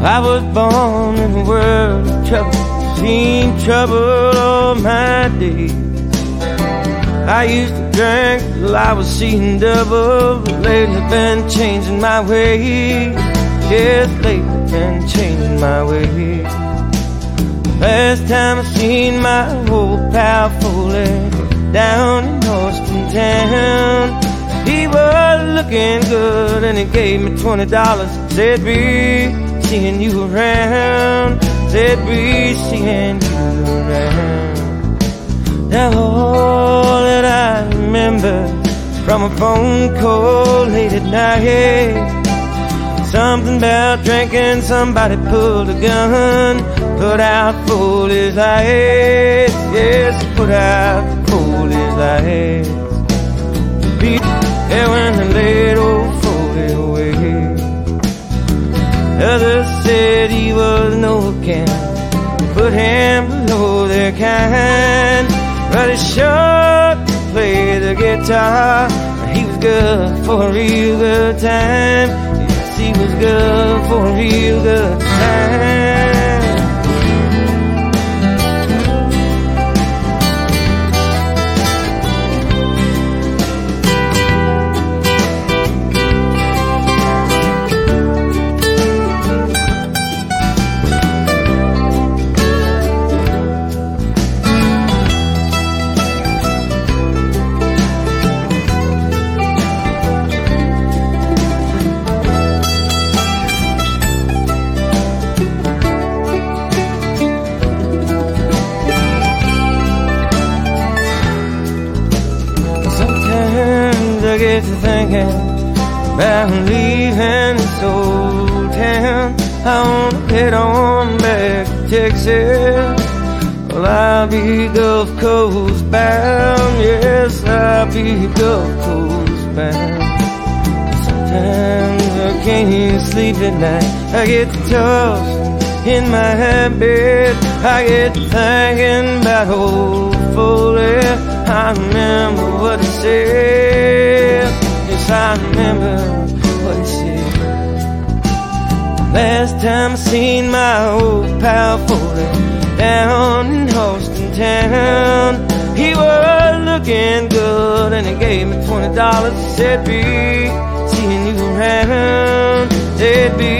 I was born in a world of trouble, seen trouble all my days. I used to drink till I was seeing double, but lately been changing my ways. Yes, lately been changing my ways. Last time I seen my old pal Foley down in Austin town, he was looking good and he gave me $20. Said, be seeing you around. Said, be seeing you around. Now all that I remember from a phone call late at night, something about drinking, somebody pulled a gun, put out Foley's lights. Yes, put out Foley's lights. Yeah, when they laid old Foley away, others said he was no kin, put him below their kind. But he sure could play the guitar. He was good for a real good time. Yes, he was good for a real good time. I get to thinking about leaving this old town. I wanna head on back to Texas. Well, I'll be Gulf Coast bound. Yes, I'll be Gulf Coast bound. Sometimes I can't sleep at night. I get tossed in my bed. I get thinking about old Foley. I remember what he said. Yes, I remember what he said. Last time I seen my old pal Foley down in Austin town, he was looking good and he gave me $20. Said, be seeing you around. Said, be